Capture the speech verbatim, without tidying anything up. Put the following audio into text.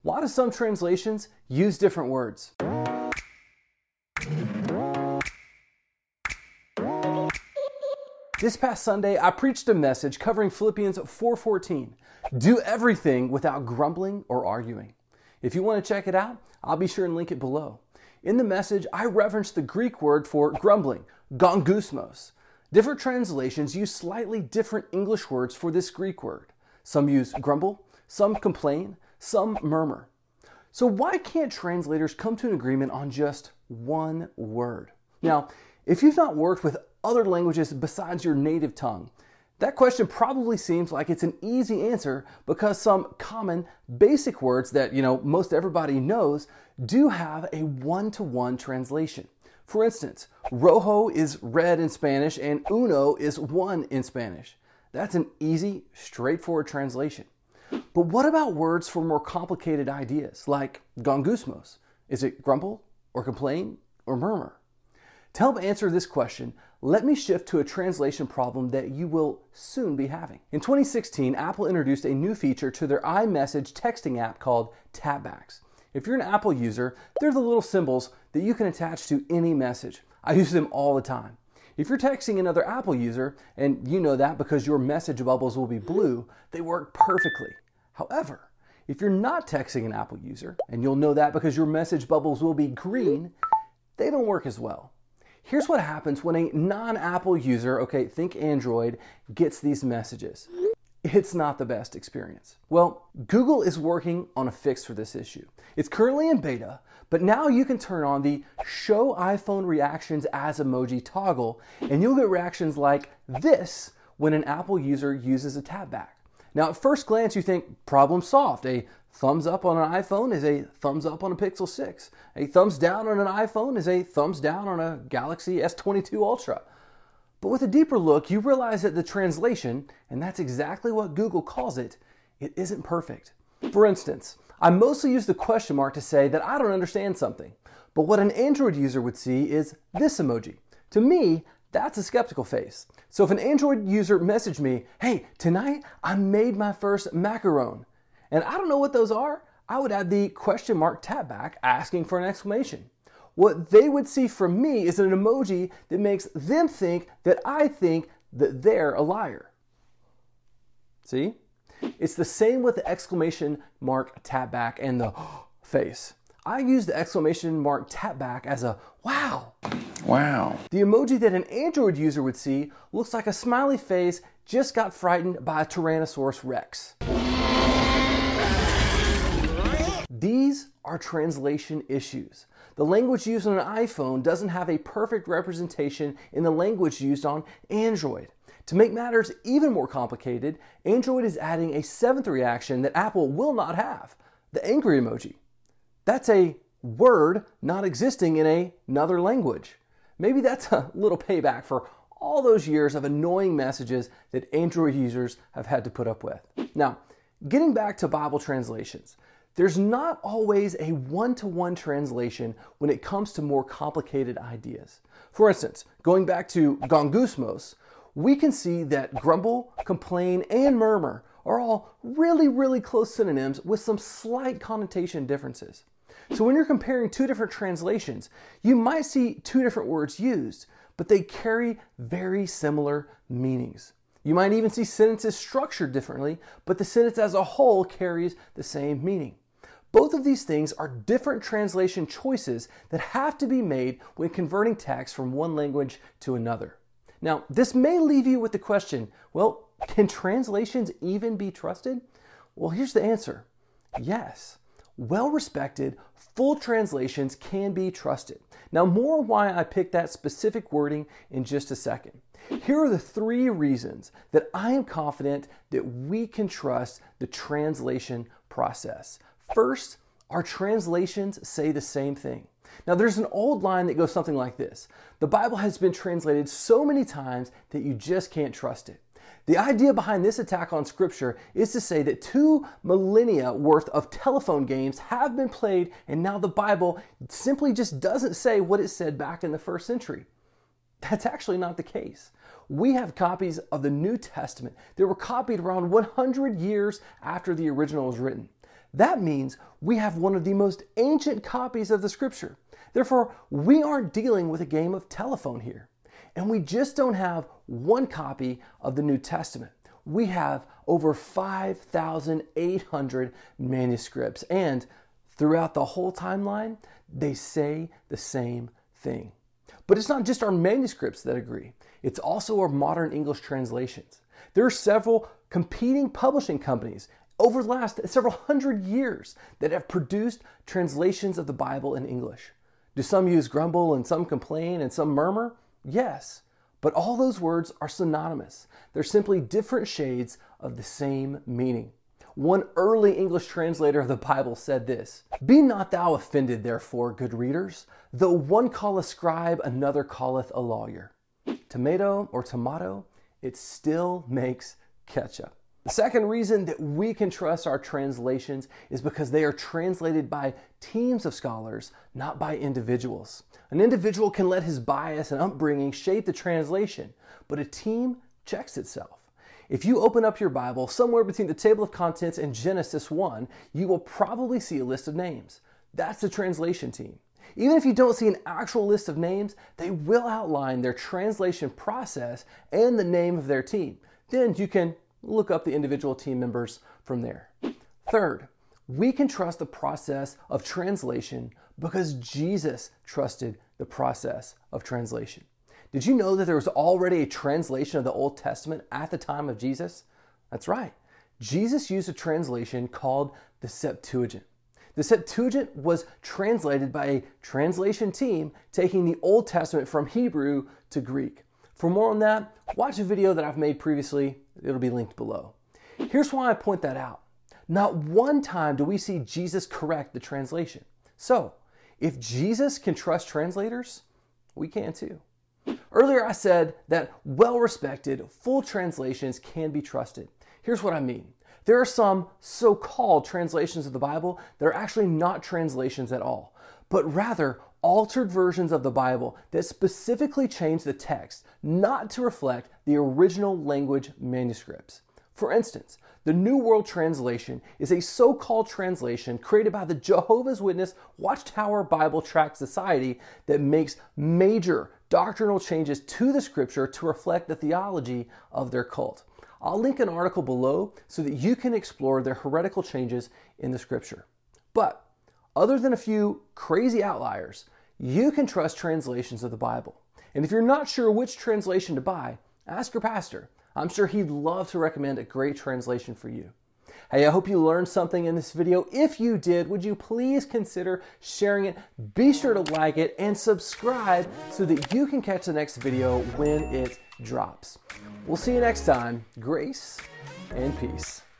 Why do some translations use different words? This past Sunday, I preached a message covering Philippians four fourteen. Do everything without grumbling or arguing. If you want to check it out, I'll be sure and link it below. In the message, I referenced the Greek word for grumbling, gongusmos. Different translations use slightly different English words for this Greek word. Some use grumble, some complain, some murmur. So why can't translators come to an agreement on just one word? Now, if you've not worked with other languages besides your native tongue, that question probably seems like it's an easy answer because some common basic words that, you know, most everybody knows do have a one-to-one translation. For instance, rojo is red in Spanish and uno is one in Spanish. That's an easy, straightforward translation. But what about words for more complicated ideas like gongusmos? Is it grumble or complain or murmur? To help answer this question, let me shift to a translation problem that you will soon be having. In twenty sixteen, Apple introduced a new feature to their iMessage texting app called Tapbacks. If you're an Apple user, they're the little symbols that you can attach to any message. I use them all the time. If you're texting another Apple user, and you know that because your message bubbles will be blue, they work perfectly. However, if you're not texting an Apple user, and you'll know that because your message bubbles will be green, they don't work as well. Here's what happens when a non-Apple user, okay, think Android, gets these messages. It's not the best experience. Well, Google is working on a fix for this issue. It's currently in beta, but now you can turn on the Show iPhone Reactions as Emoji toggle, and you'll get reactions like this when an Apple user uses a tapback. Now, at first glance, you think, problem solved. A thumbs up on an iPhone is a thumbs up on a Pixel six. A thumbs down on an iPhone is a thumbs down on a Galaxy S twenty-two Ultra. But with a deeper look, you realize that the translation, and that's exactly what Google calls it, it isn't perfect. For instance, I mostly use the question mark to say that I don't understand something. But what an Android user would see is this emoji. To me, that's a skeptical face. So if an Android user messaged me, hey, tonight I made my first macaron, and I don't know what those are, I would add the question mark tapback asking for an exclamation. What they would see from me is an emoji that makes them think that I think that they're a liar. See? It's the same with the exclamation mark tapback and the face. I use the exclamation mark tapback as a wow. Wow. The emoji that an Android user would see looks like a smiley face just got frightened by a Tyrannosaurus Rex. These are translation issues. The language used on an iPhone doesn't have a perfect representation in the language used on Android. To make matters even more complicated, Android is adding a seventh reaction that Apple will not have, the angry emoji. That's a word not existing in a, another language. Maybe that's a little payback for all those years of annoying messages that Android users have had to put up with. Now, getting back to Bible translations, there's not always a one-to-one translation when it comes to more complicated ideas. For instance, going back to gongusmos, we can see that grumble, complain, and murmur are all really, really close synonyms with some slight connotation differences. So when you're comparing two different translations, you might see two different words used, but they carry very similar meanings. You might even see sentences structured differently, but the sentence as a whole carries the same meaning. Both of these things are different translation choices that have to be made when converting text from one language to another. Now, this may leave you with the question, well, can translations even be trusted? Well, here's the answer. Yes. Well-respected, full translations can be trusted. Now, more on why I picked that specific wording in just a second. Here are the three reasons that I am confident that we can trust the translation process. First, our translations say the same thing. Now, there's an old line that goes something like this. The Bible has been translated so many times that you just can't trust it. The idea behind this attack on Scripture is to say that two millennia worth of telephone games have been played, and now the Bible simply just doesn't say what it said back in the first century. That's actually not the case. We have copies of the New Testament that were copied around one hundred years after the original was written. That means we have one of the most ancient copies of the scripture. Therefore, we aren't dealing with a game of telephone here. And we just don't have one copy of the New Testament. We have over five thousand eight hundred manuscripts, and throughout the whole timeline, they say the same thing. But it's not just our manuscripts that agree. It's also our modern English translations. There are several competing publishing companies over the last several hundred years that have produced translations of the Bible in English. Do some use grumble and some complain and some murmur? Yes, but all those words are synonymous. They're simply different shades of the same meaning. One early English translator of the Bible said this, "Be not thou offended, therefore, good readers, though one calleth scribe, another calleth a lawyer." Tomato or tomato, it still makes ketchup. The second reason that we can trust our translations is because they are translated by teams of scholars, not by individuals. An individual can let his bias and upbringing shape the translation, but a team checks itself. If you open up your Bible somewhere between the table of contents and Genesis one, you will probably see a list of names. That's the translation team. Even if you don't see an actual list of names, they will outline their translation process and the name of their team. Then you can look up the individual team members from there. Third, we can trust the process of translation because Jesus trusted the process of translation. Did you know that there was already a translation of the Old Testament at the time of Jesus? That's right. Jesus used a translation called the Septuagint. The Septuagint was translated by a translation team taking the Old Testament from Hebrew to Greek. For more on that, watch a video that I've made previously. It'll be linked below. Here's why I point that out. Not one time do we see Jesus correct the translation. So, if Jesus can trust translators, we can too. Earlier I said that well-respected, full translations can be trusted. Here's what I mean. There are some so-called translations of the Bible that are actually not translations at all, but rather altered versions of the Bible that specifically change the text not to reflect the original language manuscripts. For instance, the New World Translation is a so-called translation created by the Jehovah's Witness Watchtower Bible Tract Society that makes major doctrinal changes to the scripture to reflect the theology of their cult. I'll link an article below so that you can explore their heretical changes in the scripture. But other than a few crazy outliers, you can trust translations of the Bible. And if you're not sure which translation to buy, ask your pastor. I'm sure he'd love to recommend a great translation for you. Hey, I hope you learned something in this video. If you did, would you please consider sharing it? Be sure to like it and subscribe so that you can catch the next video when it drops. We'll see you next time. Grace and peace.